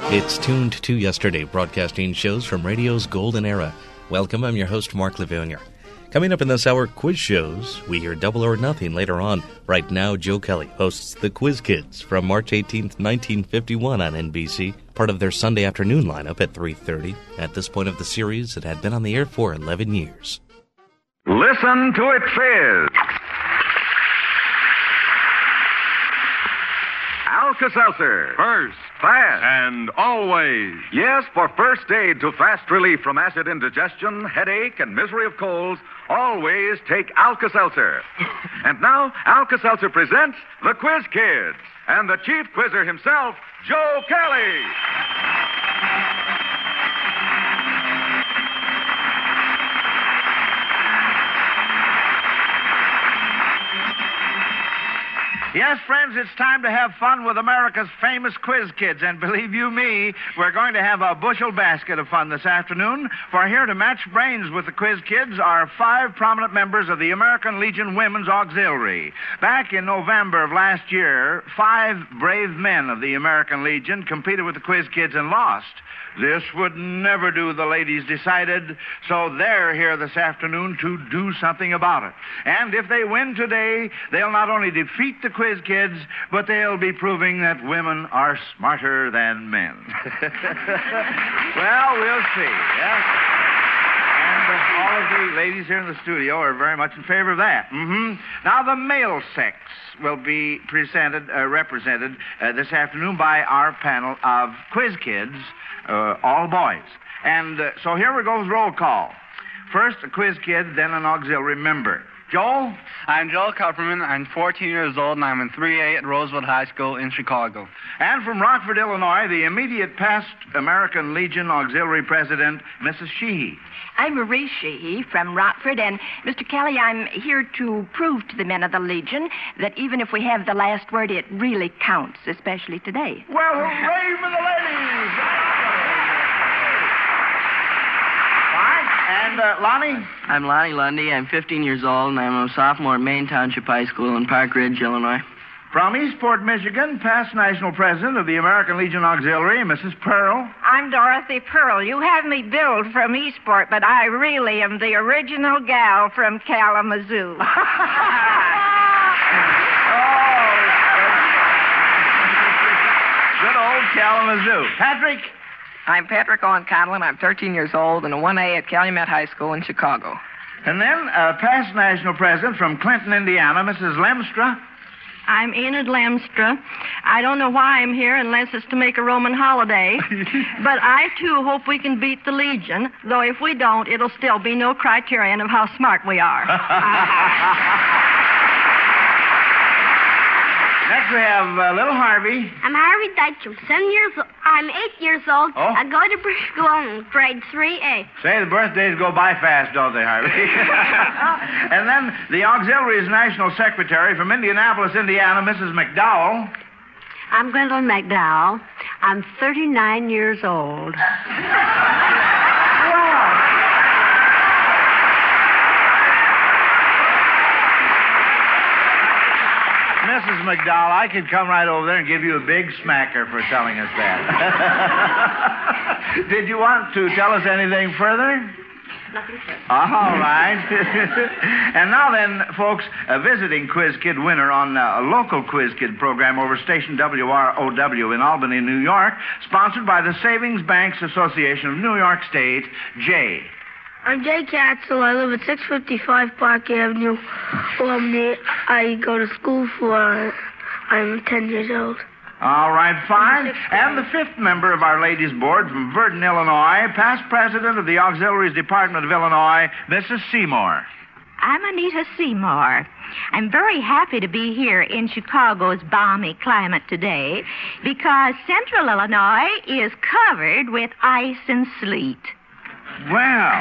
It's Tuned to Yesterday, broadcasting shows from radio's golden era. Welcome, I'm your host, Mark Levonier. Coming up in this hour, quiz shows. We hear Double or Nothing later on. Right now, Joe Kelly hosts The Quiz Kids from March 18th, 1951 on NBC, part of their Sunday afternoon lineup at 3:30. At this point of the series, it had been on the air for 11 years. Listen to it fizz. Alka-Seltzer. First, Fast. and always. Yes, for first aid to fast relief from acid indigestion, headache, and misery of colds, always take Alka-Seltzer. And now, Alka-Seltzer presents The Quiz Kids and the chief quizzer himself, Joe Kelly. Yes, friends, it's time to have fun with America's famous quiz kids. And believe you me, we're going to have a bushel basket of fun this afternoon. For here to match brains with the quiz kids are 5 prominent members of the American Legion Women's Auxiliary. Back in November of last year, 5 brave men of the American Legion competed with the quiz kids and lost. This would never do, the ladies decided, so they're here this afternoon to do something about it. And if they win today, they'll not only defeat the quiz kids, but they'll be proving that women are smarter than men. Well, we'll see, yes? And all of the ladies here in the studio are very much in favor of that. Now, the male sex will be represented this afternoon by our panel of quiz kids, all boys. And so here we go with roll call. First, a quiz kid, then an auxiliary member. Joel? I'm Joel Kupperman. I'm 14 years old, and I'm in 3A at Roosevelt High School in Chicago. And from Rockford, Illinois, the immediate past American Legion Auxiliary President, Mrs. Sheehy. I'm Marie Sheehy from Rockford, and Mr. Kelly, I'm here to prove to the men of the Legion that even if we have the last word, it really counts, especially today. Well, hooray for the ladies! And Lonnie? I'm Lonnie Lundy. I'm 15 years old, and I'm a sophomore at Maine Township High School in Park Ridge, Illinois. From Eastport, Michigan, past national president of the American Legion Auxiliary, Mrs. Pearl. I'm Dorothy Pearl. You have me billed from Eastport, but I really am the original gal from Kalamazoo. Good old Kalamazoo. Patrick? I'm Patrick Owen Conlon. I'm 13 years old and a 1A at Calumet High School in Chicago. And then past national president from Clinton, Indiana, Mrs. Lemstra. I'm Enid Lemstra. I don't know why I'm here unless it's to make a Roman holiday. But I, too, hope we can beat the Legion, though if we don't, it'll still be no criterion of how smart we are. Next we have little Harvey. I'm Harvey Dykstra, 7 years old. I'm 8 years old. Oh? I go to school in grade 3A. Say, the birthdays go by fast, don't they, Harvey? And then the Auxiliary's National Secretary from Indianapolis, Indiana, Mrs. McDowell. I'm Gwendolyn McDowell. I'm 39 years old. Mrs. McDowell, I could come right over there and give you a big smacker for telling us that. Did you want to tell us anything further? Nothing further. All right. And now then, folks, a visiting Quiz Kid winner on a local Quiz Kid program over station WROW in Albany, New York, sponsored by the Savings Banks Association of New York State, Jay. I'm Jay Katzel. I live at 655 Park Avenue, Albany. I go to school I'm 10 years old. All right, fine. And the 5th member of our ladies' board from Virden, Illinois, past president of the Auxiliaries Department of Illinois, Mrs. Seymour. I'm Anita Seymour. I'm very happy to be here in Chicago's balmy climate today because central Illinois is covered with ice and sleet. Well,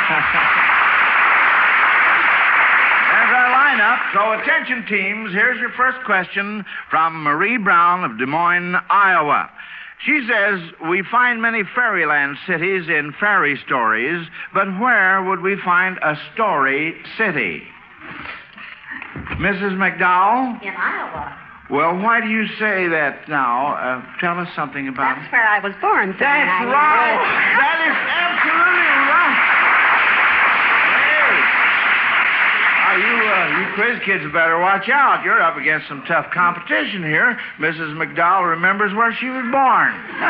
there's our lineup. So attention, teams. Here's your first question from Marie Brown of Des Moines, Iowa. She says, we find many fairyland cities in fairy stories, but where would we find a story city? Mrs. McDowell? In Iowa. Well, why do you say that now? Tell us something about That's where I was born. That's right. That is absolutely right. You quiz kids better watch out. You're up against some tough competition here. Mrs. McDowell remembers where she was born.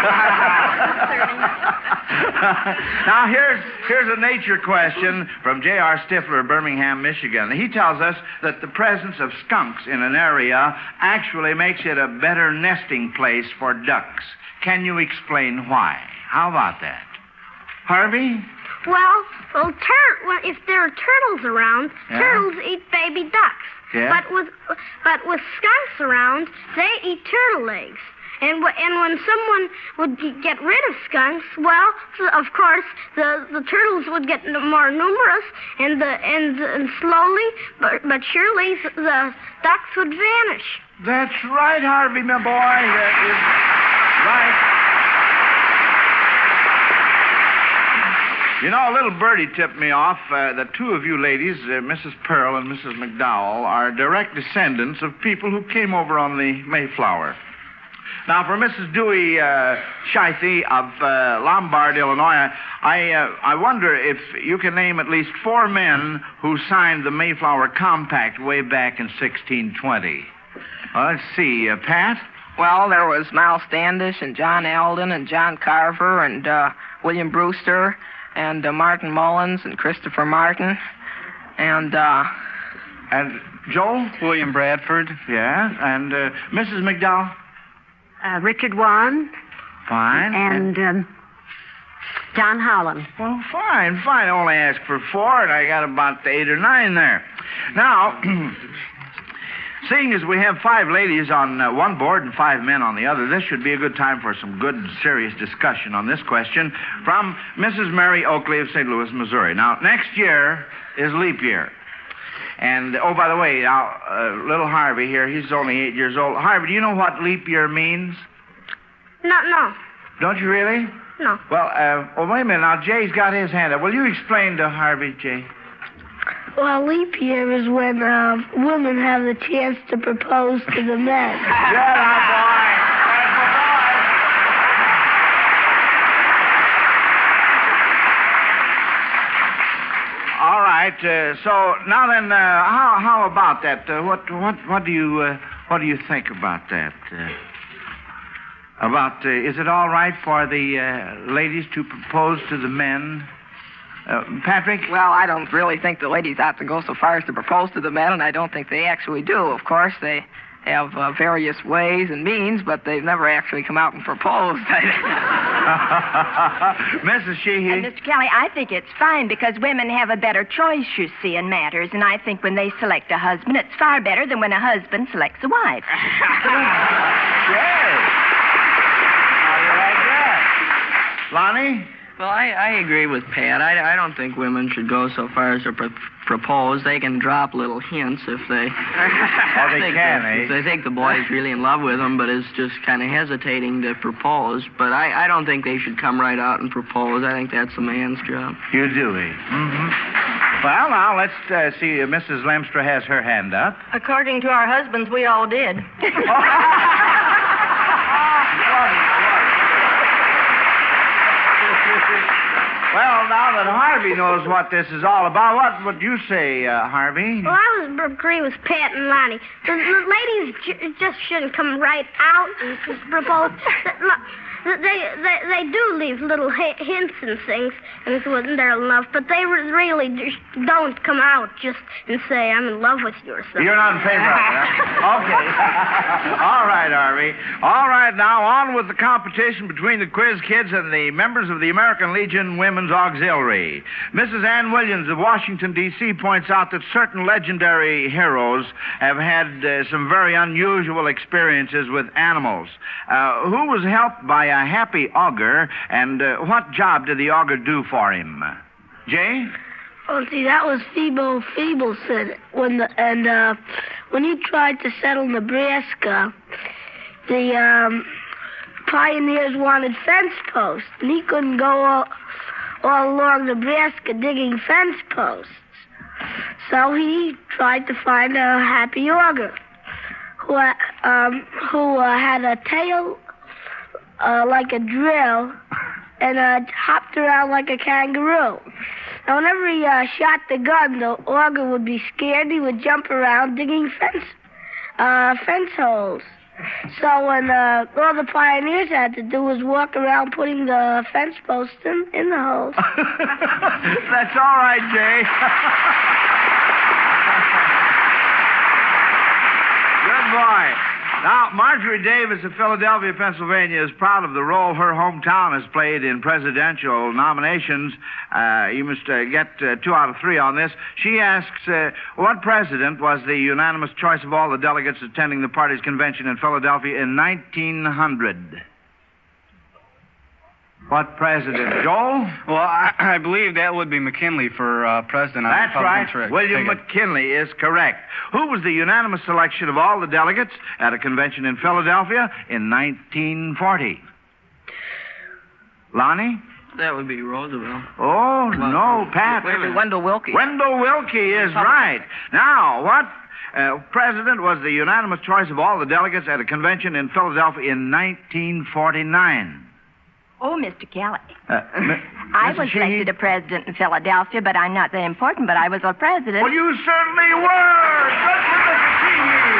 Now, here's a nature question from J.R. Stifler of Birmingham, Michigan. He tells us that the presence of skunks in an area actually makes it a better nesting place for ducks. Can you explain why? How about that? Harvey? Well, if there are turtles around, turtles eat baby ducks. Yeah. But with skunks around, they eat turtle eggs. And when someone would get rid of skunks, well, of course, the turtles would get more numerous, and slowly but surely the ducks would vanish. That's right, Harvey, my boy. That is right. You know, a little birdie tipped me off that two of you ladies, Mrs. Pearl and Mrs. McDowell, are direct descendants of people who came over on the Mayflower. Now, for Mrs. Dewey Scheithe of Lombard, Illinois, I wonder if you can name at least 4 men who signed the Mayflower Compact way back in 1620. Let's see, Pat? Well, there was Miles Standish and John Alden and John Carver and William Brewster and Martin Mullins and Christopher Martin and Joel? William Bradford. Yeah, and Mrs. McDowell? Richard Warren. Fine. And John Holland. Well, fine. I only asked for 4, and I got about 8 or 9 there. Now, seeing as we have 5 ladies on one board and 5 men on the other, this should be a good time for some good, serious discussion on this question from Mrs. Mary Oakley of St. Louis, Missouri. Now, next year is leap year. And, oh, by the way, now, little Harvey here, he's only 8 years old. Harvey, do you know what leap year means? No. Don't you really? No. Well, wait a minute. Now, Jay's got his hand up. Will you explain to Harvey, Jay? Well, leap year is when women have the chance to propose to the men. Shut up, boy. All right. So now then, how about that? What do you think about that? Is it all right for the ladies to propose to the men? Patrick? Well, I don't really think the ladies ought to go so far as to propose to the men, and I don't think they actually do. Of course, they have various ways and means, but they've never actually come out and proposed. Mrs. Sheehy? Mr. Kelly, I think it's fine because women have a better choice, you see, in matters, and I think when they select a husband, it's far better than when a husband selects a wife. Yes. How do you like that? Lonnie? Well, I agree with Pat. I don't think women should go so far as to propose. They can drop little hints if they... Oh, they can, if they think the boy's really in love with them, but is just kind of hesitating to propose. But I don't think they should come right out and propose. I think that's a man's job. You do, eh? Mm-hmm. Well, now, let's see. Mrs. Lemstra has her hand up. According to our husbands, we all did. Well, now that Harvey knows what this is all about, what would you say, Harvey? Well, I would agree with Pat and Lonnie. The ladies just shouldn't come right out and just propose. They do leave little hints and things when they're in love, but they really just don't come out just and say, I'm in love with you or something. You're not in favor of that? Okay. All right, Harvey. All right, now on with the competition between the quiz kids and the members of the American Legion Women's Auxiliary. Mrs. Ann Williams of Washington, D.C. points out that certain legendary heroes have had some very unusual experiences with animals. Who was helped by a happy augur, and what job did the augur do for him? Jay? Oh, see, that was Phoebo Feebleson. When he tried to settle Nebraska, the pioneers wanted fence posts, and he couldn't go all along Nebraska digging fence posts. So he tried to find a happy augur who had a tail like a drill and hopped around like a kangaroo. Now, whenever he shot the gun, the auger would be scared. He would jump around digging fence holes. So when all the pioneers had to do was walk around putting the fence posts in the holes. That's all right, Jay. Good boy. Now, Marjorie Davis of Philadelphia, Pennsylvania, is proud of the role her hometown has played in presidential nominations. You must get 2 out of 3 on this. She asks, what president was the unanimous choice of all the delegates attending the party's convention in Philadelphia in 1900? What president? Joel? Well, I believe that would be McKinley for president. That's right. William McKinley is correct. Who was the unanimous selection of all the delegates at a convention in Philadelphia in 1940? Lonnie? That would be Roosevelt. Oh, no, Pat. Wendell Willkie. Wendell Willkie is right. Now, what president was the unanimous choice of all the delegates at a convention in Philadelphia in 1949? Oh, Mr. Kelly. I was elected a president in Philadelphia, but I'm not that important, but I was a president. Well, you certainly were. Good for Mrs. Sheehy.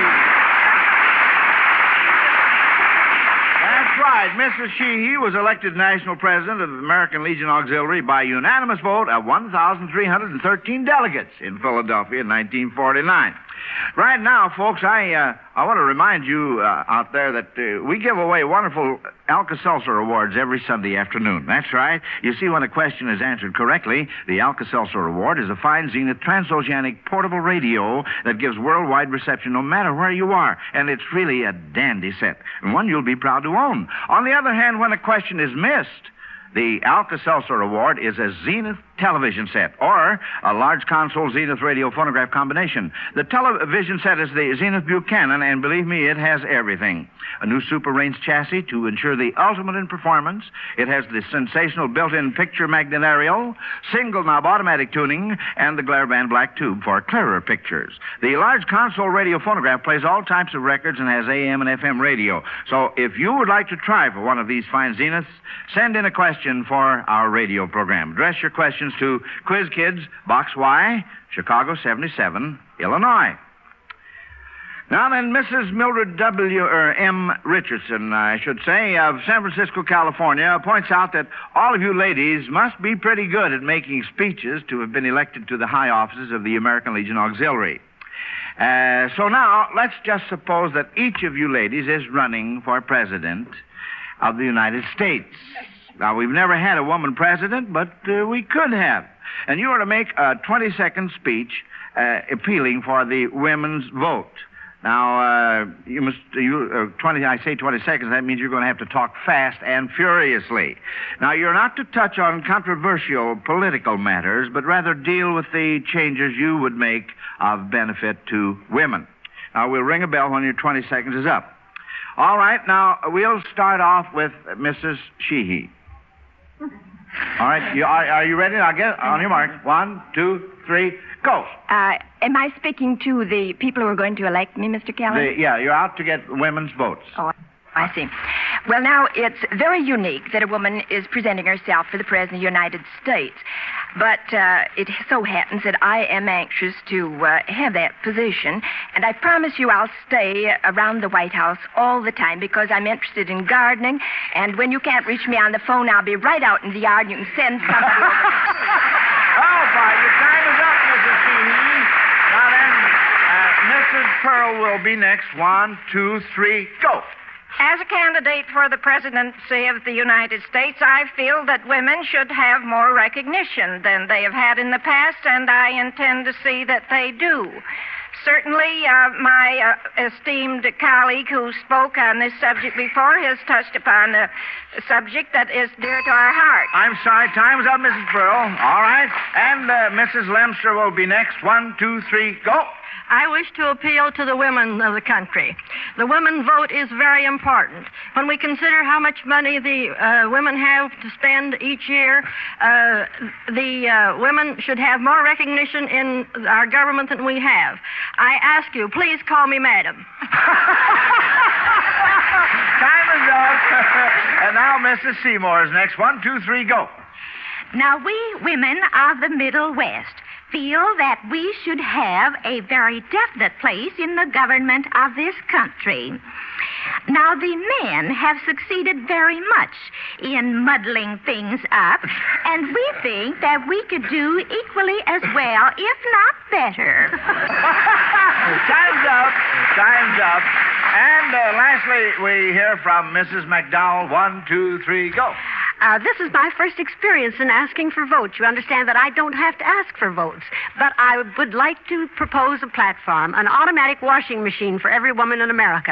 That's right. Mrs. Sheehy was elected national president of the American Legion Auxiliary by unanimous vote of 1,313 delegates in Philadelphia in 1949. Right now, folks, I want to remind you out there that we give away wonderful Alka-Seltzer awards every Sunday afternoon. That's right. You see, when a question is answered correctly, the Alka-Seltzer award is a fine Zenith transoceanic portable radio that gives worldwide reception no matter where you are. And it's really a dandy set, and one you'll be proud to own. On the other hand, when a question is missed, the Alka-Seltzer Award is a Zenith television set or a large console Zenith radio phonograph combination. The television set is the Zenith Buchanan, and believe me, it has everything. A new Super Range chassis to ensure the ultimate in performance. It has the sensational built-in picture magnet aerial, single knob automatic tuning, and the glare band black tube for clearer pictures. The large console radio phonograph plays all types of records and has AM and FM radio. So if you would like to try for one of these fine Zeniths, send in a question for our radio program. Address your questions to Quiz Kids, Box Y, Chicago 77, Illinois. Now then, Mrs. Mildred M. Richardson, I should say, of San Francisco, California, points out that all of you ladies must be pretty good at making speeches to have been elected to the high offices of the American Legion Auxiliary. So now, let's just suppose that each of you ladies is running for president of the United States. Now, we've never had a woman president, but we could have. And you are to make a 20-second speech appealing for the women's vote. Now, I say 20 seconds, that means you're going to have to talk fast and furiously. Now, you're not to touch on controversial political matters, but rather deal with the changes you would make of benefit to women. Now, we'll ring a bell when your 20 seconds is up. All right, now, we'll start off with Mrs. Sheehy. All right, are you ready? I'll get on your mark. 1, 2, 3, go. Am I speaking to the people who are going to elect me, Mr. Kelly? Yeah, you're out to get women's votes. Oh, I see. Well, now, it's very unique that a woman is presenting herself for the President of the United States. But it so happens that I am anxious to have that position. And I promise you I'll stay around the White House all the time because I'm interested in gardening. And when you can't reach me on the phone, I'll be right out in the yard and you can send somebody over. Oh, fine. Your time is up, Mrs. Sheehy. Now then, Mrs. Pearl will be next. 1, 2, 3, go. As a candidate for the presidency of the United States, I feel that women should have more recognition than they have had in the past, and I intend to see that they do. Certainly, my esteemed colleague who spoke on this subject before has touched upon a subject that is dear to our heart. I'm sorry. Time's up, Mrs. Pearl. All right. And Mrs. Lemster will be next. 1, 2, 3, go. I wish to appeal to the women of the country. The women vote is very important. When we consider how much money the women have to spend each year, the women should have more recognition in our government than we have. I ask you, please call me madam. Time is up. And now Mrs. Seymour's next. 1, 2, 3, go. Now, we women of the Middle West feel that we should have a very definite place in the government of this country. Now, the men have succeeded very much in muddling things up, and we think that we could do equally as well, if not better. Time's up. Time's up. And lastly, we hear from Mrs. McDowell. 1, 2, 3, go. This is my first experience in asking for votes. You understand that I don't have to ask for votes. But I would like to propose a platform, an automatic washing machine for every woman in America.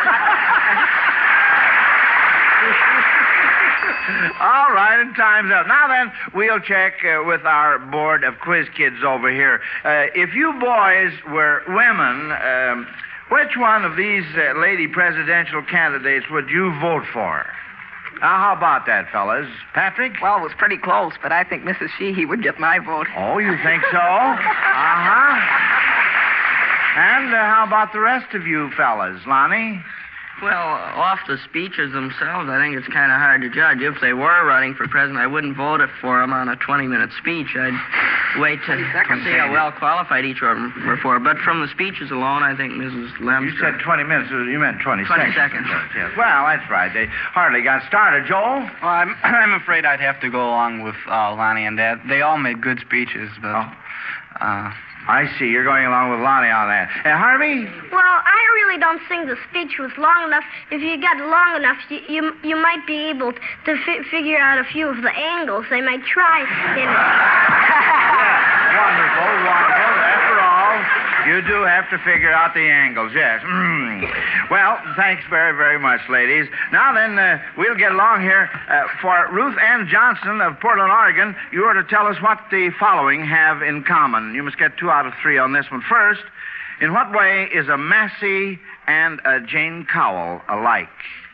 All right, and time's up. Now then, we'll check with our board of quiz kids over here. If you boys were women, which one of these lady presidential candidates would you vote for? How about that, fellas? Patrick? Well, it was pretty close, but I think Mrs. Sheehy would get my vote. Oh, you think so? Uh-huh. And how about the rest of you fellas? Lonnie? Well, off the speeches themselves, I think it's kind of hard to judge. If they were running for president, I wouldn't vote it for them on a 20-minute speech. I'd wait to see how well qualified each of them were for. But from the speeches alone, I think Mrs. Lemstra... You said 20 minutes. You meant 20 seconds. 20 seconds. Yes. Well, that's right. They hardly got started. Joel? Well, I'm afraid I'd have to go along with Lonnie and Dad. They all made good speeches, but... I see. You're going along with Lonnie on that. Harvey? Well, I really don't think the speech was long enough. If you got long enough, you might be able to figure out a few of the angles they might try in it. Yeah, wonderful, wonderful. After all, you do have to figure out the angles, yes. Well, thanks very, very much, ladies. Now then, we'll get along here. For Ruth Ann Johnson of Portland, Oregon, you are to tell us what the following have in common. You must get 2 out of 3 on this one. First, in what way is a Massey and a Jane Cowell alike?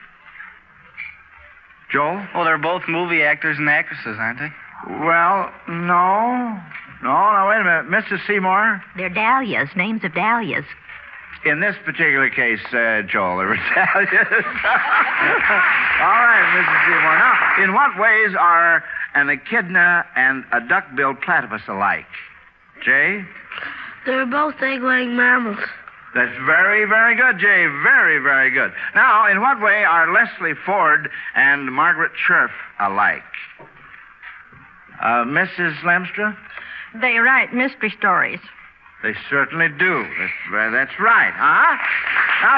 Joel? Well, they're both movie actors and actresses, aren't they? Well, no. No, wait a minute. Mrs. Seymour? They're dahlias, names of dahlias. In this particular case, Joel, they were dahlias. All right, Mrs. Seymour. Now, in what ways are an echidna and a duck-billed platypus alike? Jay? They're both egg-laying mammals. That's very, very good, Jay. Very, very good. Now, in what way are Leslie Ford and Margaret Scherf alike? Mrs. Lemstra? They write mystery stories. They certainly do. That's right, huh? Now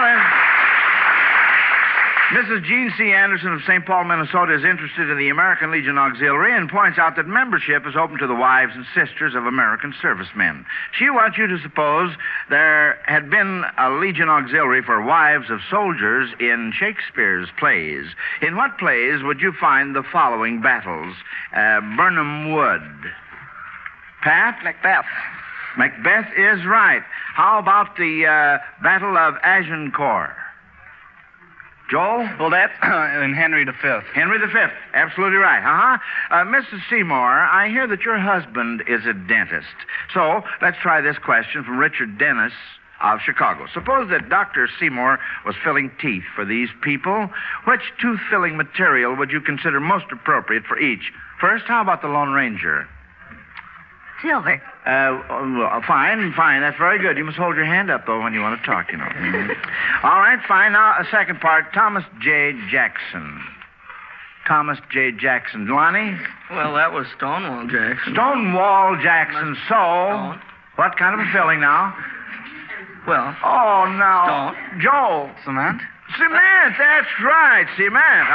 then, Mrs. Jean C. Anderson of St. Paul, Minnesota is interested in the American Legion Auxiliary and points out that membership is open to the wives and sisters of American servicemen. She wants you to suppose there had been a Legion Auxiliary for wives of soldiers in Shakespeare's plays. In what plays would you find the following battles? Birnam Wood. Pat? Macbeth. Macbeth is right. How about the Battle of Agincourt? Joel? Well, that's in Henry V. Henry V. Absolutely right. Mrs. Seymour, I hear that your husband is a dentist. So let's try this question from Richard Dennis of Chicago. Suppose that Dr. Seymour was filling teeth for these people. Which tooth-filling material would you consider most appropriate for each? First, how about the Lone Ranger? Silver. Fine. That's very good. You must hold your hand up, though, when you want to talk, you know. All right, fine. Now, a second part. Thomas J. Jackson. Thomas J. Jackson. Lonnie? Well, that was Stonewall Jackson. Stonewall Jackson. So, what kind of a filling now? Well. Oh, now. Stone. Joel. Cement? Cement. That's right. Cement.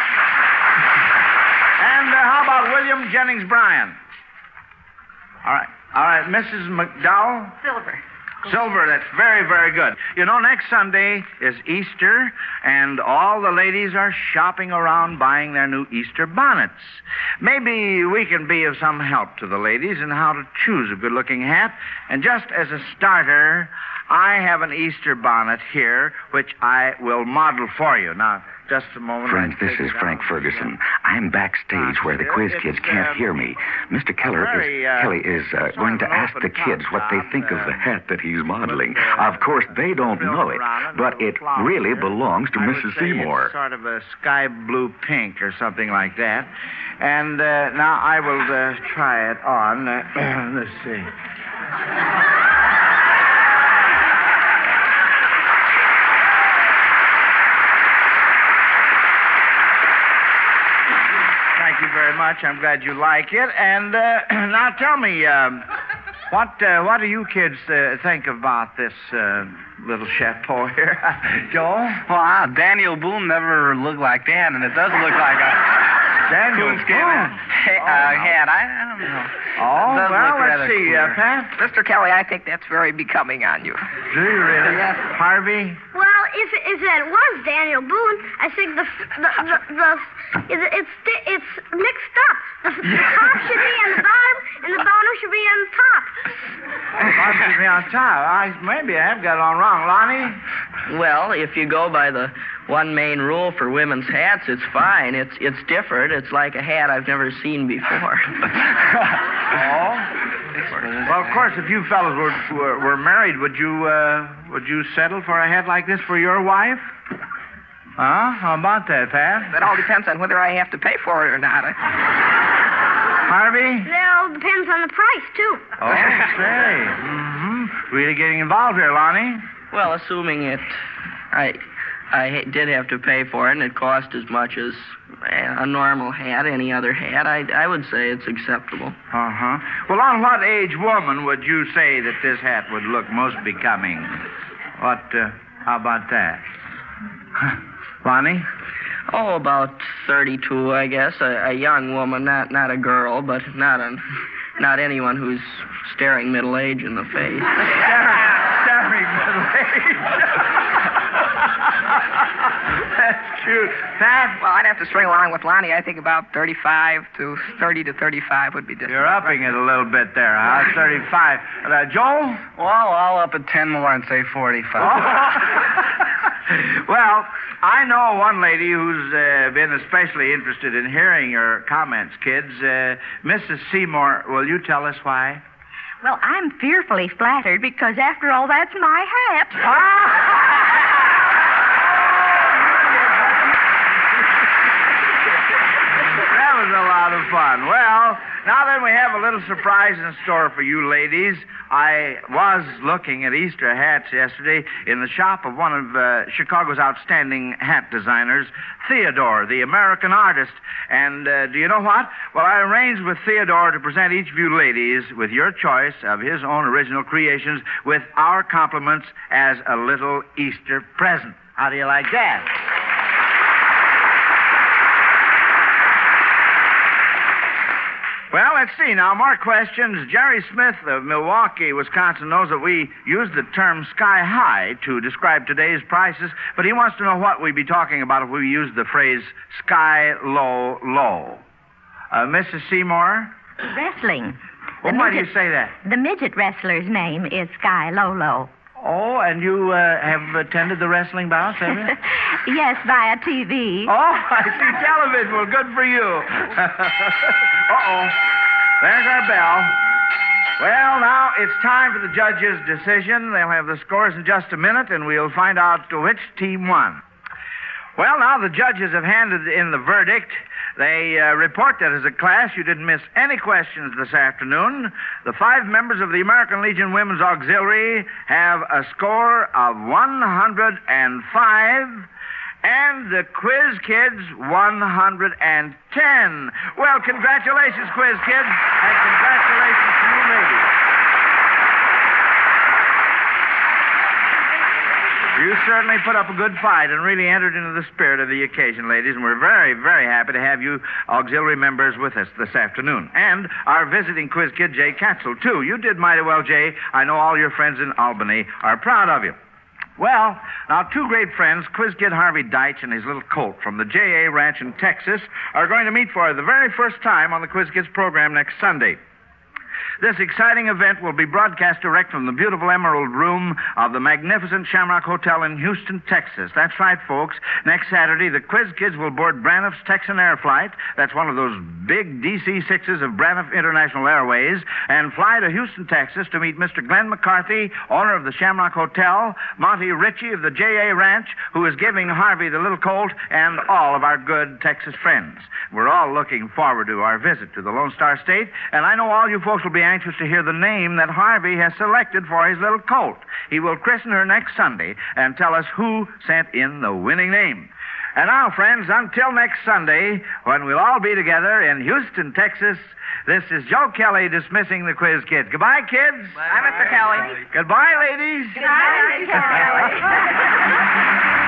And how about William Jennings Bryan? All right, Mrs. McDowell? Silver. Silver, that's very, very good. You know, next Sunday is Easter, and all the ladies are shopping around buying their new Easter bonnets. Maybe we can be of some help to the ladies in how to choose a good-looking hat. And just as a starter, I have an Easter bonnet here, which I will model for you. Now, just a moment. Friends, this is Frank Ferguson. I'm backstage where the quiz kids can't hear me. Mr. Kelly is going to ask the kids what they think of the hat that he's modeling. Of course, they don't know it, but it really belongs to Mrs. Seymour. It's sort of a sky blue pink or something like that. And now I will try it on. Let's see. Thank you very much. I'm glad you like it. And now tell me, what do you kids think about this little chapeau here? Joel? Well, Daniel Boone never looked like that, and it does look like a Daniel Boone hat. I don't know. Oh, well, let's see, Pat? Mr. Kelly, I think that's very becoming on you. Do you really? Yes. Harvey? Well, if it was Daniel Boone, I think it's mixed up. The top should be on the bottom, and the bottom should be on the top. Bottom should be on top. Maybe I have got it all wrong. Lonnie? Well, if you go by the one main rule for women's hats, it's fine. It's different. It's like a hat I've never seen before. Oh? Well, of course, if you fellas were married, would you settle for a hat like this for your wife? Huh? How about that, Pat? That all depends on whether I have to pay for it or not. Harvey? That all depends on the price, too. Oh, say. Mm-hmm. Really getting involved here, Lonnie? Well, assuming I did have to pay for it, and it cost as much as a normal hat, any other hat, I would say it's acceptable. Uh-huh. Well, on what age woman would you say that this hat would look most becoming? How about that? Lonnie? Oh, about 32, I guess. A young woman, not a girl, but not anyone who's staring middle age in the face. Staring middle age. That's cute. Pat? Well, I'd have to string along with Lonnie. I think about 30 to 35 would be different. You're upping it a little bit there, huh? 35. Joel? Well, I'll up it 10 more and say 45. Well, I know one lady who's been especially interested in hearing your comments, kids. Mrs. Seymour, will you tell us why? Well, I'm fearfully flattered because, after all, that's my hat. That was a lot of fun. Well, now then, we have a little surprise in store for you ladies. I was looking at Easter hats yesterday in the shop of one of Chicago's outstanding hat designers, Theodore, the American artist. And do you know what? Well, I arranged with Theodore to present each of you ladies with your choice of his own original creations with our compliments as a little Easter present. How do you like that? Well, let's see now. More questions. Jerry Smith of Milwaukee, Wisconsin, knows that we use the term sky high to describe today's prices, but he wants to know what we'd be talking about if we used the phrase sky low, low. Mrs. Seymour? Wrestling. Well, why do you say that? The midget wrestler's name is Sky Low. Oh, and you have attended the wrestling bouts, have you? Yes, via TV. Oh, I see television. Well, good for you. Uh-oh. There's our bell. Well, now it's time for the judges' decision. They'll have the scores in just a minute, and we'll find out which team won. Well, now the judges have handed in the verdict. They report that as a class, you didn't miss any questions this afternoon. The 5 members of the American Legion Women's Auxiliary have a score of 105, and the Quiz Kids 110. Well, congratulations, Quiz Kids, and congratulations to you ladies. You certainly put up a good fight and really entered into the spirit of the occasion, ladies, and we're very, very happy to have you auxiliary members with us this afternoon. And our visiting quiz kid, Jay Katzel, too. You did mighty well, Jay. I know all your friends in Albany are proud of you. Well, now, two great friends, Quiz Kid Harvey Deitch and his little colt from the J.A. Ranch in Texas, are going to meet for the very first time on the Quiz Kids program next Sunday. This exciting event will be broadcast direct from the beautiful Emerald Room of the magnificent Shamrock Hotel in Houston, Texas. That's right, folks. Next Saturday, the Quiz Kids will board Braniff's Texan Air Flight. That's one of those big DC-6s of Braniff International Airways, and fly to Houston, Texas to meet Mr. Glenn McCarthy, owner of the Shamrock Hotel, Monty Ritchie of the J.A. Ranch, who is giving Harvey the little colt, and all of our good Texas friends. We're all looking forward to our visit to the Lone Star State, and I know all you folks will be anxious to hear the name that Harvey has selected for his little colt. He will christen her next Sunday and tell us who sent in the winning name. And now, friends, until next Sunday, when we'll all be together in Houston, Texas, this is Joe Kelly dismissing the Quiz Kids. Goodbye, kids. Bye, Mr. Kelly. Goodbye, ladies. Goodbye, Mr. Kelly.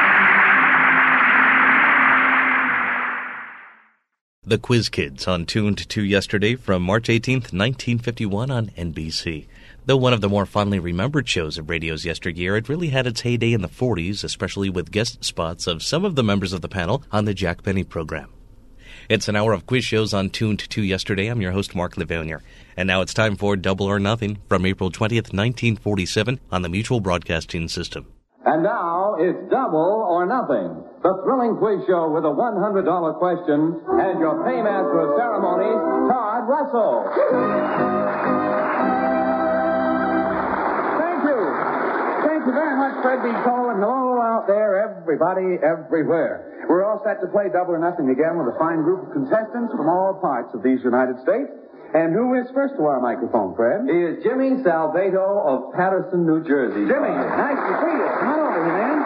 The Quiz Kids on Tuned to Yesterday from March 18th, 1951 on NBC. Though one of the more fondly remembered shows of radio's yesteryear, it really had its heyday in the 40s, especially with guest spots of some of the members of the panel on the Jack Benny program. It's an hour of quiz shows on Tuned to Yesterday. I'm your host, Mark Livonier. And now it's time for Double or Nothing from April 20th, 1947 on the Mutual Broadcasting System. And now it's Double or Nothing, the thrilling quiz show with a $100 question and your paymaster of ceremonies, Todd Russell. Thank you. Thank you very much, Fred B. Cole, and hello out there, everybody, everywhere. We're all set to play Double or Nothing again with a fine group of contestants from all parts of these United States. And who is first to our microphone, Fred? He is Jimmy Salvato of Patterson, New Jersey. Jimmy, nice to see you. Come on over here, man.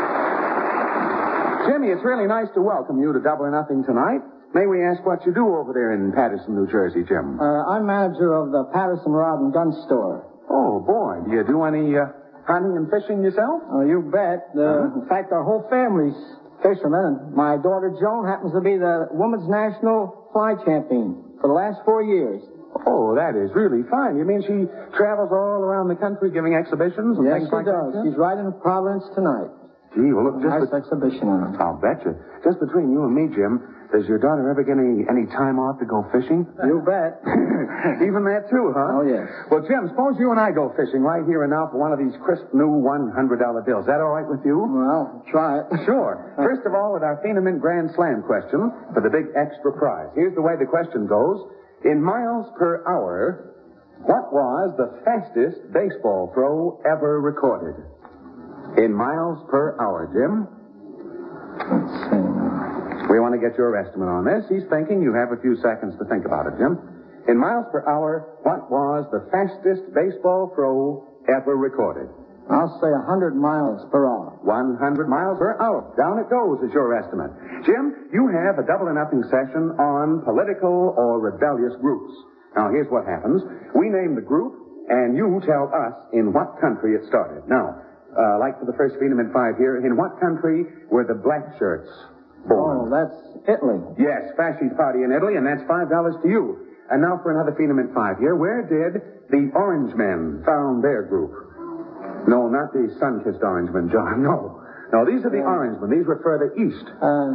Jimmy, it's really nice to welcome you to Double or Nothing tonight. May we ask what you do over there in Patterson, New Jersey, Jim? I'm manager of the Patterson Rod and Gun Store. Oh, boy. Do you do any hunting and fishing yourself? Oh, you bet. In fact, our whole family's fishermen, and my daughter Joan happens to be the Women's National Fly Champion for the last 4 years. Oh, that is really fine. You mean she travels all around the country giving exhibitions and things like that? Yes, she does. She's right in Providence tonight. Gee, well, look, nice exhibition on it. I'll betcha. Just between you and me, Jim, does your daughter ever get any time off to go fishing? You bet. Even that, too, huh? Oh, yes. Well, Jim, suppose you and I go fishing right here and now for one of these crisp new $100 bills. Is that all right with you? Well, try it. Sure. First of all, with our Phenomen Grand Slam question for the big extra prize. Here's the way the question goes. In miles per hour, what was the fastest baseball throw ever recorded? In miles per hour, Jim? Let's see. We want to get your estimate on this. He's thinking. You have a few seconds to think about it, Jim. In miles per hour, what was the fastest baseball throw ever recorded? I'll say 100 miles per hour. 100 miles per hour. Down it goes is your estimate. Jim, you have a Double or Nothing session on political or rebellious groups. Now, here's what happens. We name the group, and you tell us in what country it started. Now, like for the first Phenomen 5 here, in what country were the black shirts born? Oh, that's Italy. Yes, Fascist Party in Italy, and that's $5 to you. And now for another Phenomen 5 here. Where did the Orange Men found their group? No, not the sun-kissed Orangemen, John. No, these are the Orangemen. These refer to East.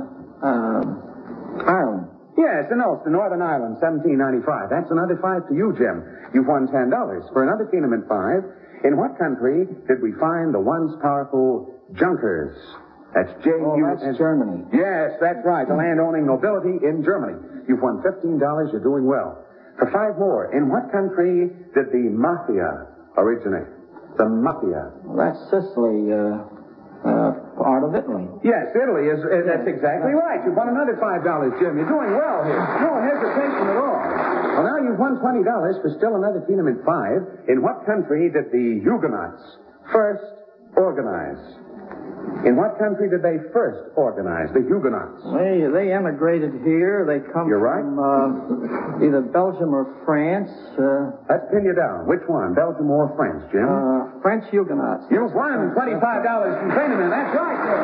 Ireland. Yes, in Ulster, Northern Ireland, 1795. That's another $5 to you, Jim. You've won $10. For another Phenomen 5, in what country did we find the once powerful Junkers? That's J-U... Oh, that's Germany. Yes, that's right. The land-owning nobility in Germany. You've won $15. You're doing well. For 5 more, in what country did the Mafia originate? The Mafia. Well, that's Sicily, part of Italy. Yes, Italy is that's exactly right. You've won another $5, Jim. You're doing well here. No hesitation at all. Well, now you've won $20 for still another Phenomen 5. In what country did the Huguenots first organize? In what country did they first organize the Huguenots? They emigrated here. They come You're right. from either Belgium or France. Let's pin you down. Which one, Belgium or France, Jim? French Huguenots. You've won $25 from Feynman. That's right, sir.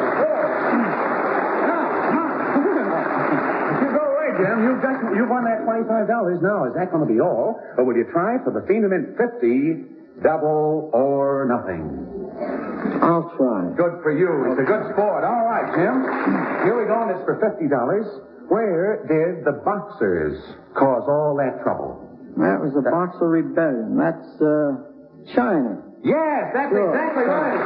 You go away, Jim. You've won that $25. Now, is that going to be all? Or will you try for the Feynman 50, double or nothing? I'll try. Good for you. It's a good sport. All right, Jim. Here we go, and it's for $50. Where did the Boxers cause all that trouble? That was the Boxer Rebellion. That's China. Yes, that's exactly right.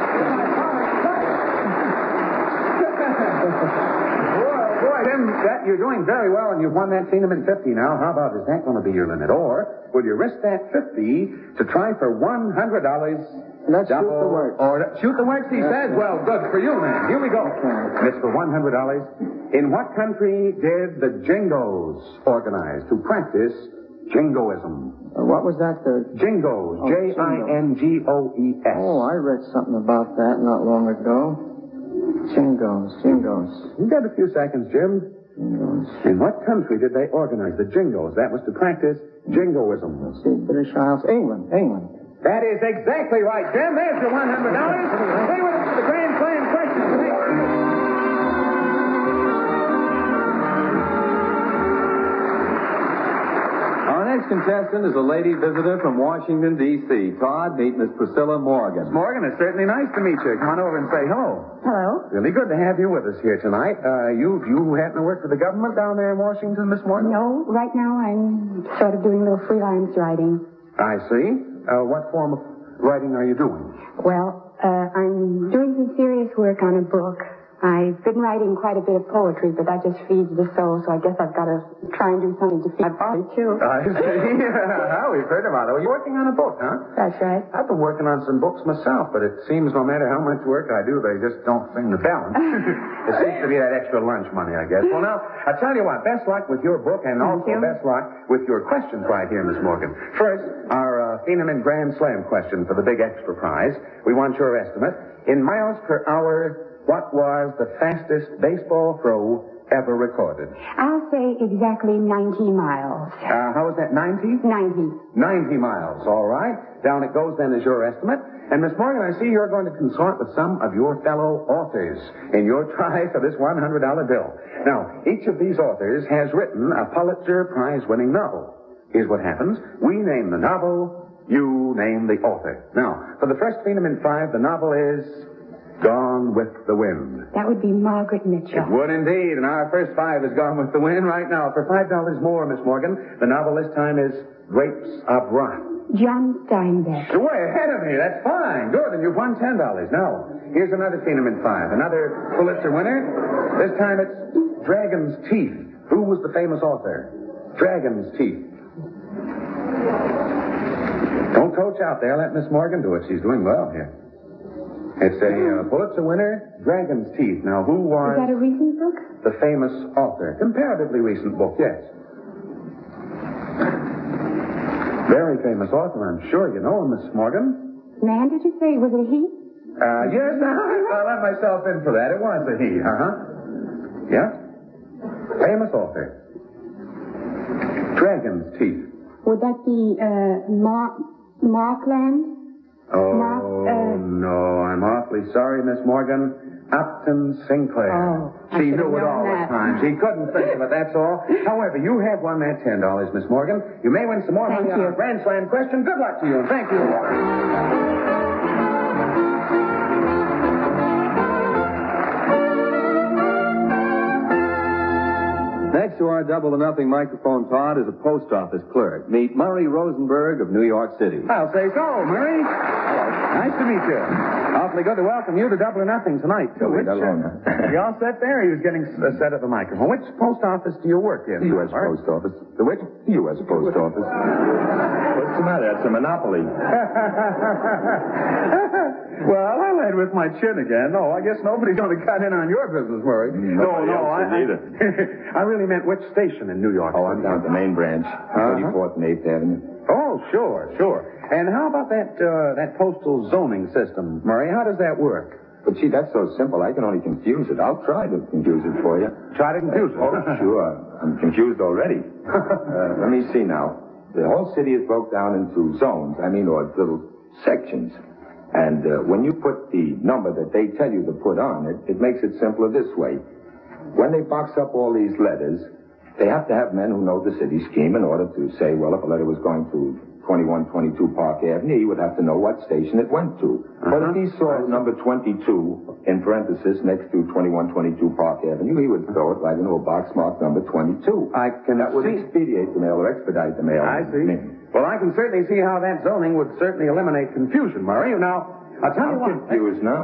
Boy, Jim, you're doing very well, and you've won that Feynman 50 now. How about, is that going to be your limit? Or will you risk that 50 to try for $100? Let's shoot the works. Or shoot the works, he says. Well, good for you, man. Here we go. Okay. It's for $100. In what country did the Jingos organize to practice Jingoism? What was that? The Jingos. Jingoes. Oh, I read something about that not long ago. Jingos. You've got a few seconds, Jim. Jingos. In what country did they organize the Jingos? That was to practice Jingoism. Let's see, British Isles. England. That is exactly right, Jim. There's your $100. Stay with us for the Grand Slam question. Our next contestant is a lady visitor from Washington, D.C. Todd, meet Miss Priscilla Morgan. Miss Morgan, it's certainly nice to meet you. Come on over and say hello. Hello. Really good to have you with us here tonight. You happen to work for the government down there in Washington, Miss Morgan? No, right now I'm sort of doing a little freelance writing. I see. What form of writing are you doing? Well, I'm doing some serious work on a book. I've been writing quite a bit of poetry, but that just feeds the soul, so I guess I've got to try and do something to feed my body, too. I see. We've heard about it. Well, you're working on a book, huh? That's right. I've been working on some books myself, but it seems no matter how much work I do, they just don't seem to balance. It seems to be that extra lunch money, I guess. Well, now, I tell you what, best luck with your book, and also best luck with your questions right here, Miss Morgan. First, our Feynman Grand Slam question for the big extra prize. We want your estimate. In miles per hour, what was the fastest baseball throw ever recorded? I'll say exactly 90 miles. How was that, 90? 90. 90 miles, all right. Down it goes then as your estimate. And Miss Morgan, I see you're going to consort with some of your fellow authors in your try for this $100 bill. Now, each of these authors has written a Pulitzer Prize-winning novel. Here's what happens. We name the novel, you name the author. Now, for the first Feynman 5, the novel is Gone with the Wind. That would be Margaret Mitchell. It would indeed, and our first 5 is Gone with the Wind right now. For $5 more, Miss Morgan, the novel this time is Grapes of Wrath. John Steinbeck. You're way ahead of me. That's fine. Good, and you've won $10. Now, here's another Feynman 5, another Pulitzer winner. This time it's Dragon's Teeth. Who was the famous author? Dragon's Teeth. Don't coach out there. Let Miss Morgan do it. She's doing well here. It's a Pulitzer winner, Dragon's Teeth. Now, who was... Is that a recent book? The famous author. Comparatively recent book, yes. Very famous author, I'm sure. You know him, Miss Morgan. Man, did you say? Was it a he? Yes, I let myself in for that. It was a he, Yeah? Famous author. Dragon's Teeth. Would that be, Markland? Oh, no. I'm awfully sorry, Miss Morgan. Upton Sinclair. Oh, she knew it all the time. She couldn't think of it, that's all. However, you have won that $10, Miss Morgan. You may win some more money on our Grand Slam question. Good luck to you, and thank you. Next to our double or nothing microphone, Todd, is a post office clerk. Meet Murray Rosenberg of New York City. I'll say so, Murray. Hello. Nice to meet you. Awfully good to welcome you to Double or Nothing tonight. You all set there? He was getting set at the microphone. Which post office do you work in? The U.S. Post Office. The which? The U.S. Post Office. What's the matter? It's a monopoly. Well, I led with my chin again. No, I guess nobody's going to cut in on your business, Murray. I really meant which station in New York City? I'm down at the main branch, 34th and 8th Avenue. Oh, sure. And how about that postal zoning system, Murray? How does that work? But, gee, that's so simple. I can only confuse it. I'll try to confuse it for you. Try to confuse it? Oh, sure. I'm confused already. Let me see now. The whole city is broke down into zones, or little sections. And when you put the number that they tell you to put on it, it makes it simpler this way. When they box up all these letters, they have to have men who know the city scheme in order to say, well, if a letter was going to 2122 Park Avenue, he would have to know what station it went to. But if he saw number 22 in parenthesis next to 2122 Park Avenue, he would throw it right into a box marked number 22. That would expedite the mail or expedite the mail. I see. Well, I can certainly see how that zoning would certainly eliminate confusion, Murray. Now, I'll tell you what. I'm confused now.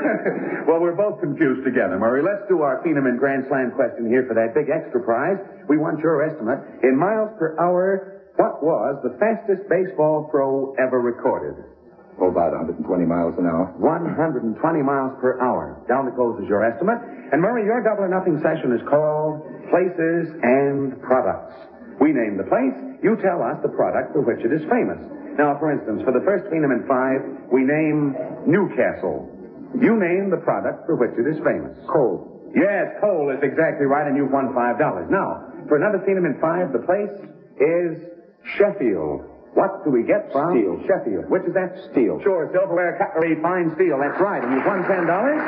Well, we're both confused together, Murray. Let's do our Phenomen Grand Slam question here for that big extra prize. We want your estimate. In miles per hour, what was the fastest baseball throw ever recorded? Oh, about 120 miles an hour. 120 miles per hour. Down it goes as your estimate. And, Murray, your double or nothing session is called Places and Products. We name the place. You tell us the product for which it is famous. Now, for instance, for the first Phenomen 5, we name Newcastle. You name the product for which it is famous. Coal. Yes, coal is exactly right, and you've won $5. Now, for another Phenomen 5, the place is Sheffield. What do we get from Steel. Sheffield? Which is that? Steel. Sure, silverware, cutlery, fine steel. That's right. And you've won $10.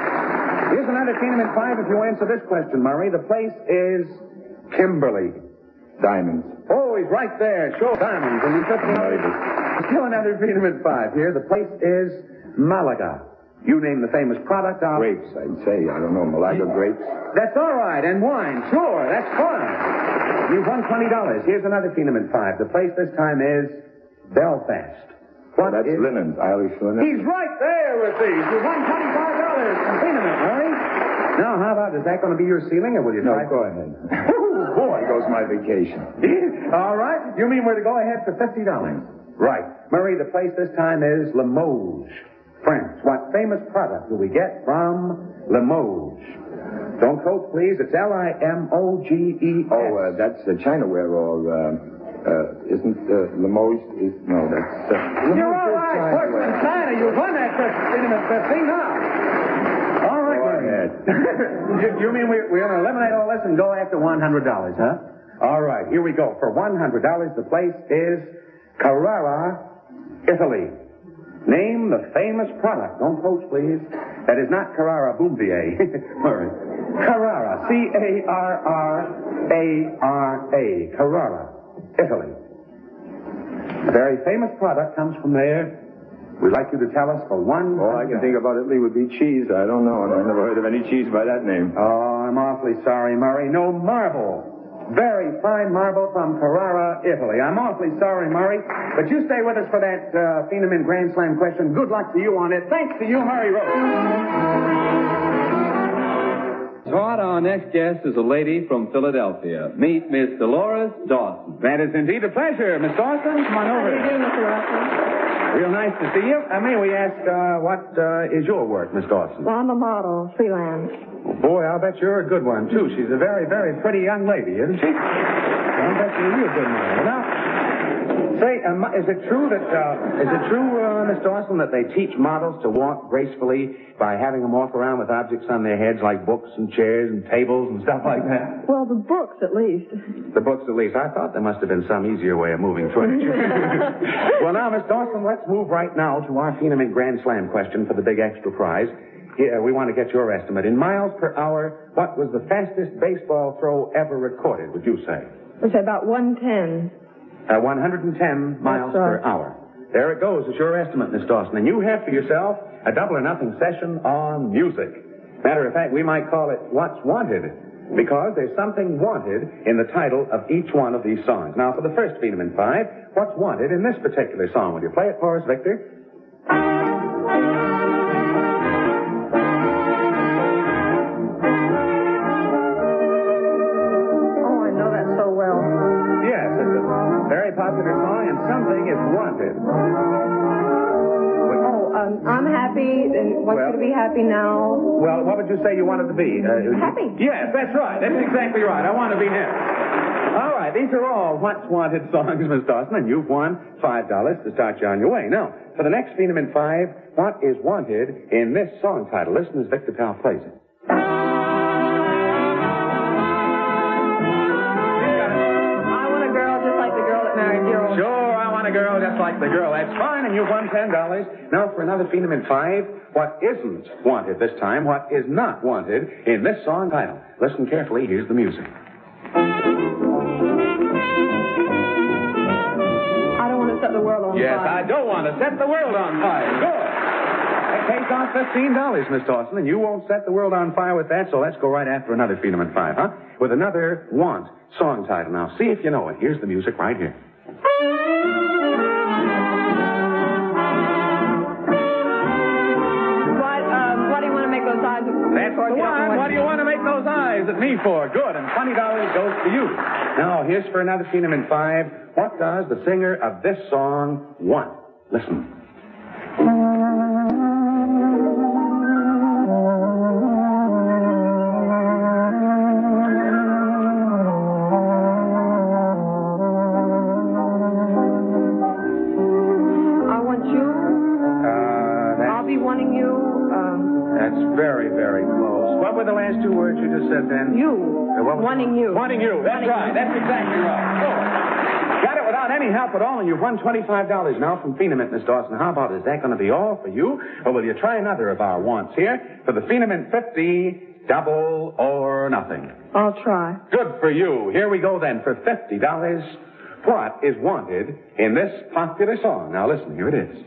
Here's another Phenomen 5 if you answer this question, Murray. The place is Kimberly. Diamonds. Oh, he's right there. Sure, diamonds. And you took still another Phenomen 5 here. The place is Malaga. You name the famous product of... Grapes, I'd say. I don't know, Malaga grapes. That's all right. And wine. Sure, that's fine. You've won $20. Here's another Phenomen 5. The place this time is Belfast. That's linens, Irish linen. He's right there with these. You've won $25 from Phenomen, Murray. Now, how about, is that going to be your ceiling, or will you try? No, go ahead. Oh, boy. There goes my vacation. All right. You mean we're to go ahead for $50? Right. Murray, the place this time is Limoges, France. What famous product do we get from Limoges? Don't coach, please. It's Limoges. Oh, that's Chinaware or, isn't Limoges? No, that's... You're all right. Portland, China. You've won that Phenomen 15 now. All right, go ahead. You mean we're going to eliminate all this and go after $100, huh? All right, here we go. For $100, the place is Carrara, Italy. Name the famous product. Don't coach, please. That is not Carrara Bouvier. Murray. Carrara. C-A-R-R-A-R-A. Carrara, Italy. A very famous product comes from there. We'd like you to tell us for $100. All I can think about Italy would be cheese. I don't know, and I've never heard of any cheese by that name. Oh, I'm awfully sorry, Murray. No marble. Very fine marble from Carrara, Italy. I'm awfully sorry, Murray. But you stay with us for that Phenomen Grand Slam question. Good luck to you on it. Thanks to you, Murray Rose. Todd, our next guest is a lady from Philadelphia. Meet Miss Dolores Dawson. That is indeed a pleasure. Miss Dawson, come on over. How do you do, Mr. Russell? Real nice to see you. May we ask, what is your work, Miss Dawson? Well, I'm a model, freelance. Oh, boy, I'll bet you're a good one, too. She's a very, very pretty young lady, isn't she? I'll bet you're a real good model. Now, say, is it true, Miss Dawson, that they teach models to walk gracefully by having them walk around with objects on their heads like books and chairs and tables and stuff like that? Well, the books, at least. The books, at least. I thought there must have been some easier way of moving furniture. Well, now, Miss Dawson, let's move right now to our Phenomen Grand Slam question for the big extra prize. Here, we want to get your estimate. In miles per hour, what was the fastest baseball throw ever recorded, would you say? It's about 110. 110 miles per hour. There it goes. It's your estimate, Miss Dawson. And you have for yourself a double or nothing session on music. Matter of fact, we might call it What's Wanted, because there's something wanted in the title of each one of these songs. Now, for the first Phenomen 5, what's wanted in this particular song? Will you play it for us, Victor? Popular song, and something is wanted. I'm happy, and want you to be happy now. Well, what would you say you wanted to be? Happy. Yes, that's right. That's exactly right. I want to be happy. All right. these are all What's Wanted songs, Miss Dawson, and you've won $5 to start you on your way. Now, for the next Phenomen 5, what is wanted in this song title? Listen as Victor Powell plays it. I want a girl just like the girl that married Gerald. Sure, I want a girl just like the girl. That's fine, and you've won $10. Now for another Phenomen 5, what isn't wanted this time, what is not wanted in this song title. Listen carefully, here's the music. I don't want to set the world on Yes, fire. I don't want to set the world on fire. Good. That pays off $15, Miss Dawson, and you won't set the world on fire with that, so let's go right after another Phenomen 5, huh? With another want song title. Now, see if you know it. Here's the music right here. What do you want to make those eyes? That's the one. What do you want to make those eyes at me for? Good, and $20 goes to you. Now, here's for another Phenomen 5. What does the singer of this song want? Listen. I want you. I'll be wanting you. That's very, very close. What were the last two words you just said then? You. Wanting you. Wanting you. That's right. That's exactly right. Good. Got it without any help at all, and you've won $25 now from Phenomen, Miss Dawson. How about it? Is that going to be all for you? Or will you try another of our wants here for the Phenomen 50 Double or Nothing? I'll try. Good for you. Here we go then for $50. What is wanted in this popular song? Now listen, here it is.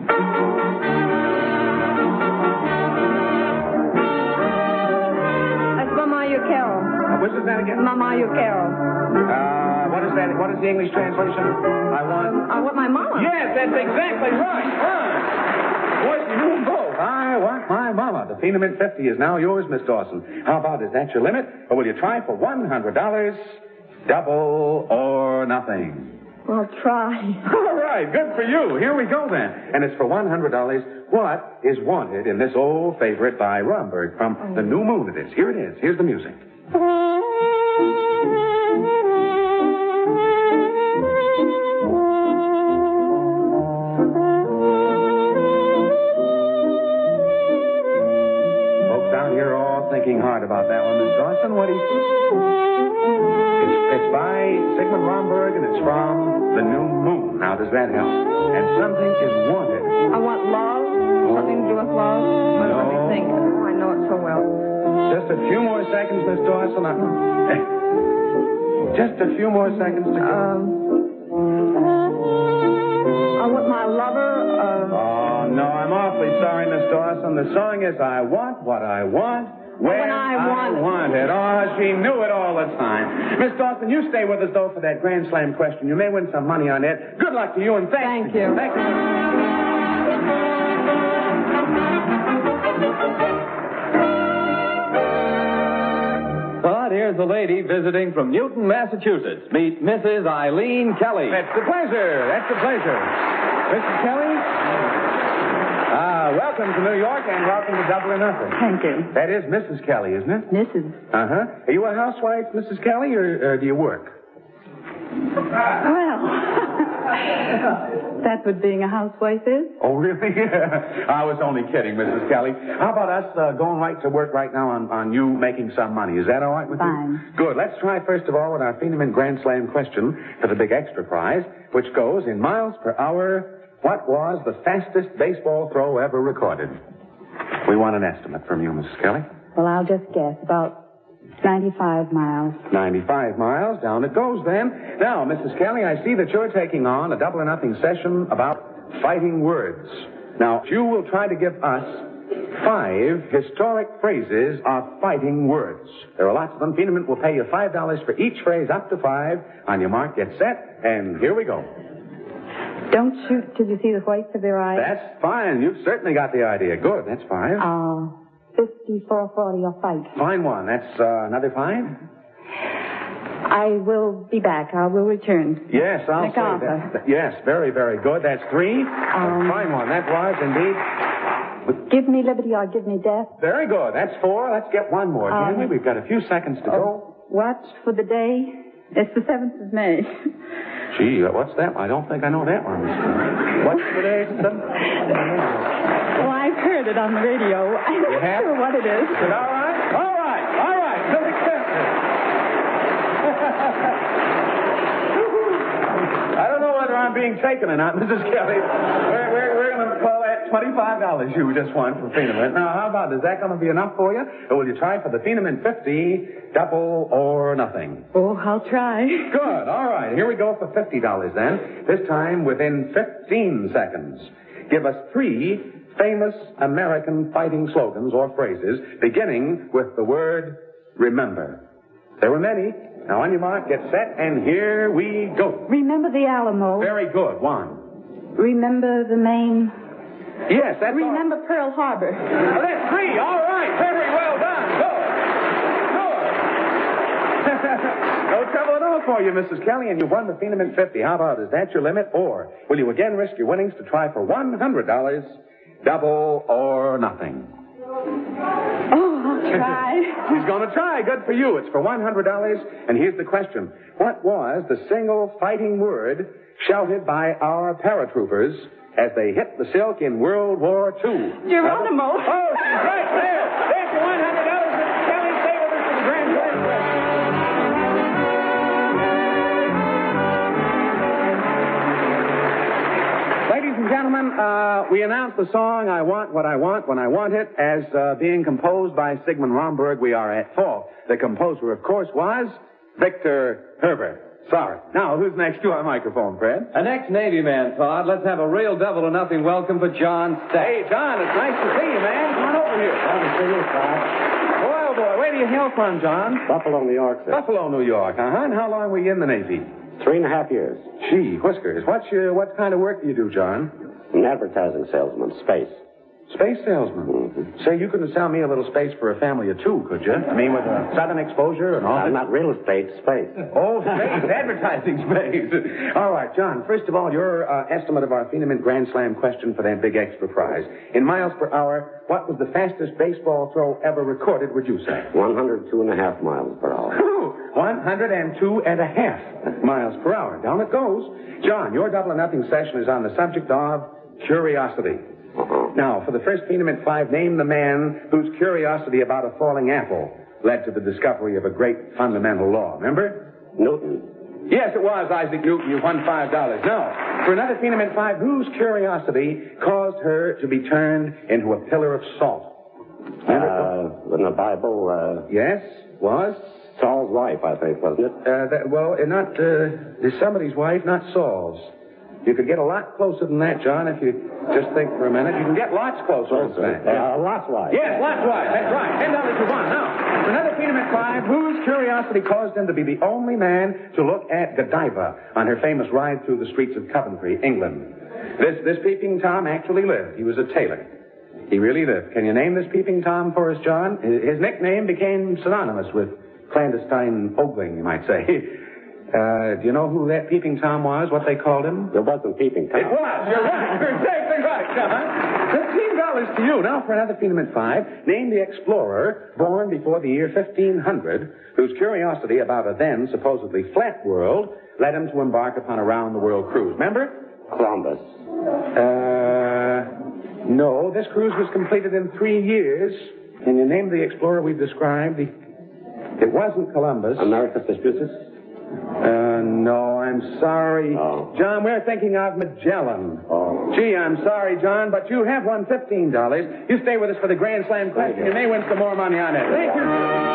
That's Mama You Carol. Which is that again? Mama You Carol. What is that? What is the English translation? I want my mama. Yes, that's exactly right. Boys, you knew them both. I want my mama. The Phenomen 50 is now yours, Miss Dawson. How about, is that your limit? Or will you try for $100? Double or nothing? I'll try. All right, good for you. Here we go then. And it's for $100. What is wanted in this old favorite by Romberg from The New Moon it is. Here it is. Here's the music. Folks out here are all thinking hard about that one, Miss Dawson. What do you think? It's by Sigmund Romberg, and it's from The New Moon. Now, does that help? And something is wanted. I want love. Something to do with love. Let me think. I know it so well. Just a few more seconds, Miss Dawson. Just a few more seconds to go. I want my lover. Oh, no, I'm awfully sorry, Miss Dawson. The song is I Want What I Want When I Want It. Oh, she knew it all the time. Miss Dawson, you stay with us, though, for that Grand Slam question. You may win some money on it. Good luck to you, and thank you. Thank you. But here's a lady visiting from Newton, Massachusetts. Meet Mrs. Eileen Kelly. That's the pleasure. That's the pleasure. Mrs. Kelly? Welcome to New York and welcome to Double or Nothing. Thank you. That is Mrs. Kelly, isn't it? Mrs. Uh-huh. Are you a housewife, Mrs. Kelly, or do you work? Well, that's what being a housewife is. Oh, really? I was only kidding, Mrs. Kelly. How about us going right to work right now on you making some money? Is that all right with Fine. you? Good. Let's try first of all with our Phenomen Grand Slam question for the big extra prize, which goes in miles per hour. What was the fastest baseball throw ever recorded? We want an estimate from you, Mrs. Kelly. Well, I'll just guess. About 95 miles. 95 miles. Down it goes, then. Now, Mrs. Kelly, I see that you're taking on a Double or Nothing session about fighting words. Now, you will try to give us 5 historic phrases of fighting words. There are lots of them. Phenomen will pay you $5 for each phrase, up to 5. On your mark, get set, and here we go. Don't shoot till you see the whites of their eyes. That's fine. You've certainly got the idea. Good. That's 5. 54-40 or fight. Fine one. That's another 5. I will be back. I will return. Yes, I'll MacArthur. say that. Yes, very, very good. That's 3. Fine one. That was indeed. Give me liberty or give me death. Very good. That's 4. Let's get one more, can we? We've got a few seconds to go. Watch for the day. It's the 7th of May. Gee, what's that? I don't think I know that one. What's today? Well, I've heard it on the radio. I'm not sure what it is. Is it all right? All right. Don't accept it. I don't know whether I'm being taken or not, Mrs. Kelly. We're going to call that $25 you just won from Phenomen. Now, how about, is that going to be enough for you? Or will you try for the Phenomen 50, double or nothing? Oh, I'll try. Good. All right. Here we go for $50 then. This time within 15 seconds. Give us 3 famous American fighting slogans or phrases beginning with the word remember. There were many. Now, on your mark, get set, and here we go. Remember the Alamo. Very good. 1. Remember the Maine. Yes, that's Remember Pearl Harbor. Oh, that's 3. All right. Very well done. Good. No trouble at all for you, Mrs. Kelly, and you won the Phenomen 50. How about, is that your limit? Or will you again risk your winnings to try for $100, double or nothing? Oh, I'll try. He's going to try. Good for you. It's for $100. And here's the question. What was the single fighting word shouted by our paratroopers as they hit the silk in World War II? Geronimo. Oh, she's right there. There's your $100. Mrs. Kelly, stay with us for the Grand Slam. Ladies and gentlemen, we announced the song I Want What I Want When I Want It as being composed by Sigmund Romberg. We are at fault. The composer, of course, was Victor Herbert. Sorry. Now, who's next to our microphone, Fred? An ex-Navy man, Todd. Let's have a real double or nothing welcome for John Stack. Hey, John, it's nice to see you, man. Come on over here. Glad to see you, Todd. Boy, oh boy, where do you hail from, John? Buffalo, New York, sir. Buffalo, New York. And how long were you in the Navy? 3.5 years. Gee, whiskers. What kind of work do you do, John? An advertising salesman, space. Space salesman? Mm-hmm. Say, you couldn't sell me a little space for a family of 2, could you? I mean, with a southern exposure and all that? Not real estate, space. Oh, space, advertising space. All right, John, first of all, your estimate of our Phenomen Grand Slam question for that big extra prize. In miles per hour, what was the fastest baseball throw ever recorded, would you say? 102.5 miles per hour. 102.5 miles per hour. Down it goes. John, your double or nothing session is on the subject of curiosity. Now, for the first Phenomen 5, name the man whose curiosity about a falling apple led to the discovery of a great fundamental law. Remember? Newton. Yes, it was Isaac Newton. You won $5. Now, for another Phenomen 5, whose curiosity caused her to be turned into a pillar of salt? In the Bible, Yes, was? Saul's wife, I think, wasn't it? Not somebody's wife, not Saul's. You could get a lot closer than that, John, if you just think for a minute. You can get lots closer than that. Lot's wife. Yes, Lot's wife. That's right. $10 you won. Now, for another Phenomen 5, whose curiosity caused him to be the only man to look at Godiva on her famous ride through the streets of Coventry, England. This Peeping Tom actually lived. He was a tailor. He really lived. Can you name this Peeping Tom for us, John? His nickname became synonymous with clandestine ogling, you might say. Do you know who that Peeping Tom was, what they called him? It wasn't Peeping Tom. It was. You're right. You're exactly right, John. $15 to you. Now for another Phenomen 5. Name the explorer born before the year 1500 whose curiosity about a then supposedly flat world led him to embark upon a round-the-world cruise. Remember? Columbus. No. This cruise was completed in 3 years. Can you name the explorer we've described? It wasn't Columbus. Americus Vespucius? No, I'm sorry. Oh. John, we're thinking of Magellan. Oh. Gee, I'm sorry, John, but you have won $15. You stay with us for the Grand Slam question. You may win some more money on it. Thank you.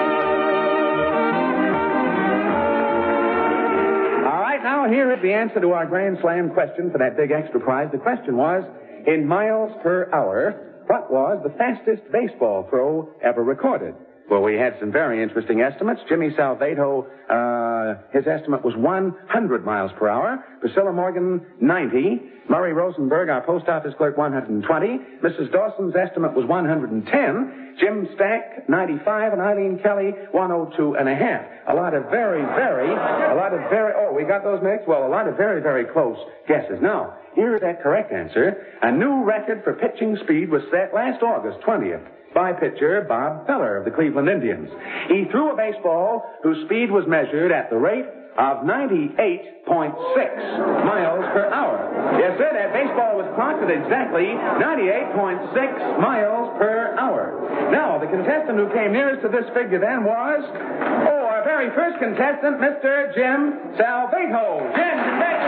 All right, now here is the answer to our Grand Slam question for that big extra prize. The question was, in miles per hour, what was the fastest baseball throw ever recorded? Well, we had some very interesting estimates. Jimmy Salvato, his estimate was 100 miles per hour. Priscilla Morgan, 90. Murray Rosenberg, our post office clerk, 120. Mrs. Dawson's estimate was 110. Jim Stack, 95. And Eileen Kelly, 102.5. A lot of very, we got those mixed? Well, a lot of very, very close guesses. Now, here is that correct answer. A new record for pitching speed was set last August 20th. By pitcher Bob Feller of the Cleveland Indians. He threw a baseball whose speed was measured at the rate of 98.6 miles per hour. Yes, sir, that baseball was clocked at exactly 98.6 miles per hour. Now, the contestant who came nearest to this figure then was, our very first contestant, Mr. Jim Salvato. Jim,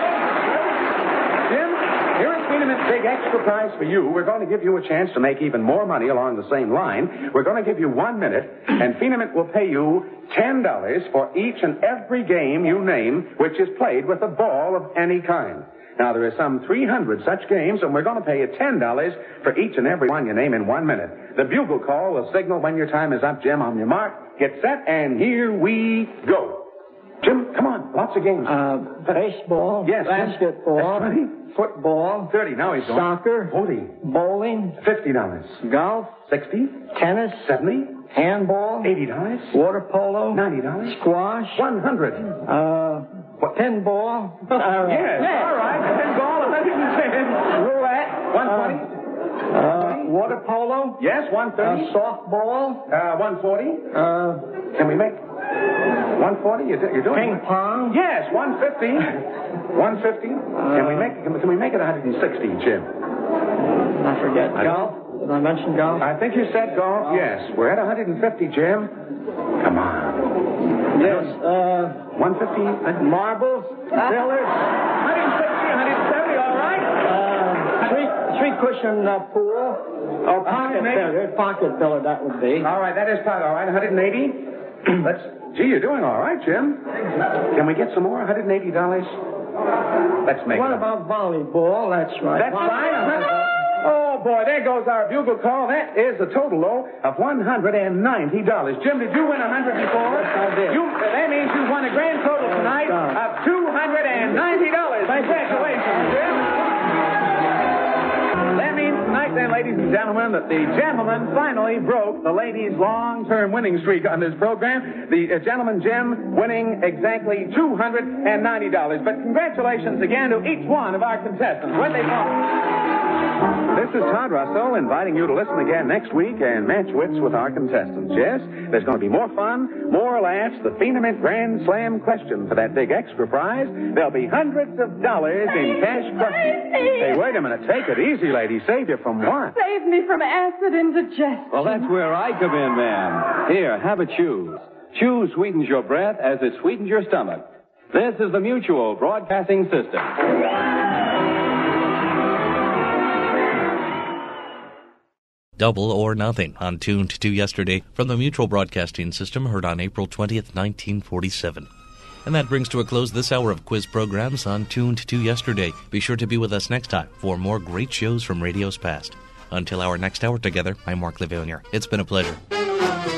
Jim, here is Phenomen's big extra prize for you. We're going to give you a chance to make even more money along the same line. We're going to give you 1 minute, and Phenomen will pay you $10 for each and every game you name which is played with a ball of any kind. Now, there are some 300 such games, and we're going to pay you $10 for each and every one you name in 1 minute. The bugle call will signal when your time is up, Jim. On your mark, get set, and here we go. Jim, come on. Lots of games. Baseball. Yes. Basketball. That's 20. Football. 30. Now he's going. Soccer. 40. Bowling. $50. Golf. 60. Tennis. 70. Handball. $80. Water polo. $90. Squash. 100. Pinball. Yes. All right. Pinball, 110. Roulette. 120. Water polo. Yes, 130. Softball. 140. Can we make 140? You're doing Ping pong. Yes, 150. 150. Can we make it 160, Jim? I forget. Golf. Did I mention golf? I think you said golf. Yes. We're at 150, Jim. Come on. Yes. 150. Marbles. Billiards. 160, 170. All right. Three cushion pool. Oh, pocket billiard. Pocket billiard, that would be. All right, that is part. All right, 180. Gee, you're doing all right, Jim. Can we get some more? $180. Let's make it. What about volleyball? That's right. That's right. Oh, boy, there goes our bugle call. That is a total, though, of $190. Jim, did you win 100 before? Yes, I did. That means you won a grand total tonight of $290. Congratulations, Jim. That means tonight, then, ladies and gentlemen, that the gentleman finally broke the ladies' long-term winning streak on this program. The gentleman, Jim, winning exactly $290. But congratulations again to each one of our contestants. Where'd they come? This is Todd Russell inviting you to listen again next week and match wits with our contestants. Yes, there's going to be more fun, more laughs, the Phenomen Grand Slam question for that big extra prize. There'll be hundreds of dollars in cash prizes. Hey, wait a minute. Take it easy, lady. Save you from what? Save me from acid indigestion. Well, that's where I come in, ma'am. Here, have a Chews. Chews sweetens your breath as it sweetens your stomach. This is the Mutual Broadcasting System. Double or Nothing on Tuned to Yesterday from the Mutual Broadcasting System, heard on April 20th, 1947. And that brings to a close this hour of quiz programs on Tuned to Yesterday. Be sure to be with us next time for more great shows from radio's past. Until our next hour together, I'm Mark Levonier. It's been a pleasure.